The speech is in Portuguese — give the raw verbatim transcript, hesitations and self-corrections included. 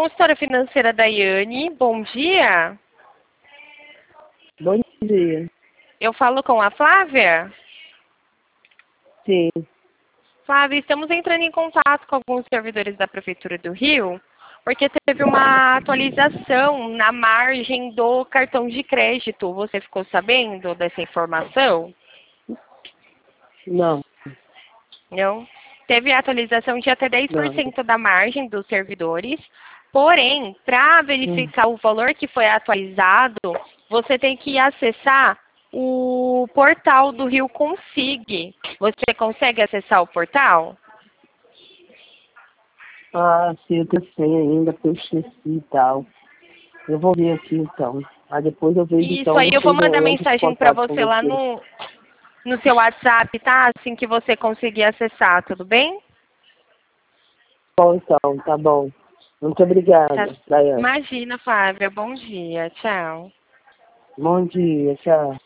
consultora financeira Daiane, bom dia. Bom dia. Eu falo com a Flávia? Sim. Flávia, estamos entrando em contato com alguns servidores da Prefeitura do Rio, porque teve uma atualização na margem do cartão de crédito. Você ficou sabendo dessa informação? Não. Não? Teve a atualização de até dez por cento Não. da margem dos servidores, porém, para verificar hum. o valor que foi atualizado, você tem que acessar o portal do Rio Consig. Você consegue acessar o portal? Ah, sim, eu tenho senha ainda, porque eu esqueci e tal. Eu vou ver aqui então. Aí depois eu vejo Isso, então. aí eu vou mandar eu mensagem para você lá no, no seu WhatsApp, tá? Assim que você conseguir acessar, tudo bem? Bom, então, tá bom. Muito obrigada, Tá. Daiane. Imagina, Flávia. Bom dia. Tchau. Bom dia, tchau.